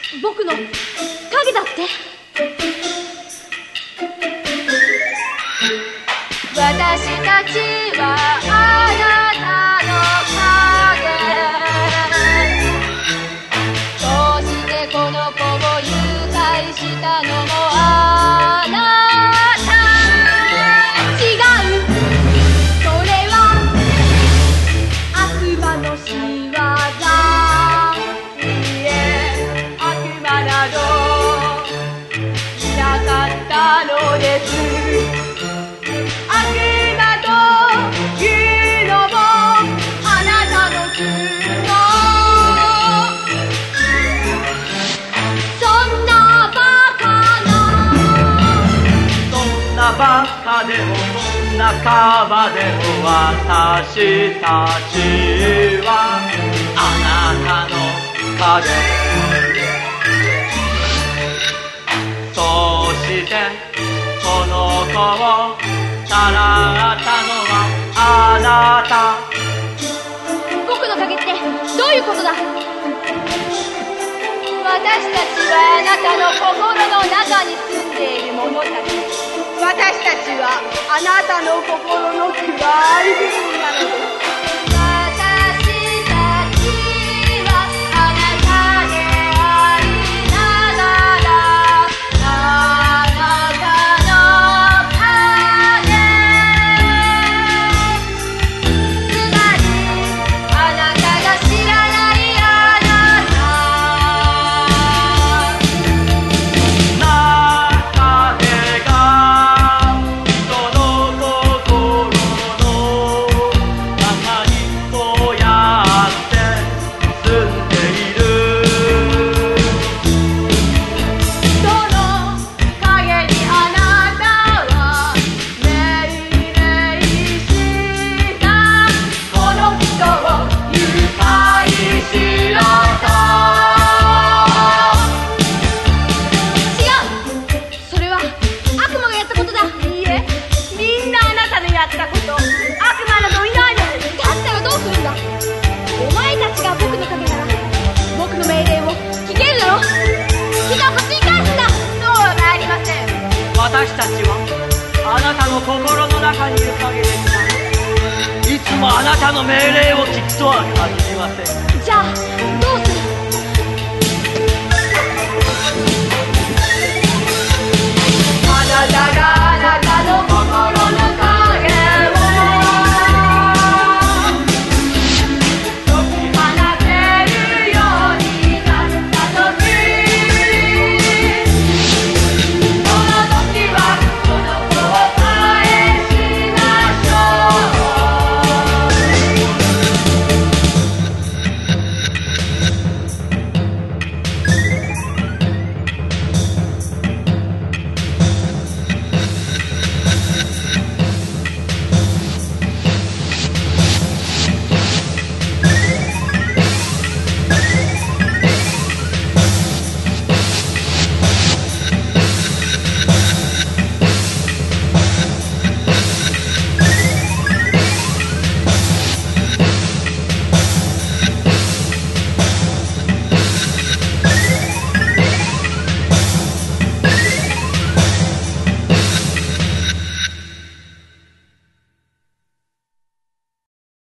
僕の影だって。私たちはあなたの影。そしてこの子を誘拐したのもあなた。違う、それは悪魔の仕業。いいえ、悪魔などいなかったのです。 バカでもそんなカバでも私たちはあなたの影。そしてこの子をさらったのはあなた。 僕の影ってどういうことだ。私たちはあなたの心の中に住んでいる者たち。私たちはあなたの心の暗い部分なのです。 私たちはあなたの心の中にいる影ですが、いつもあなたの命令を聞くとは限りません。 じゃあ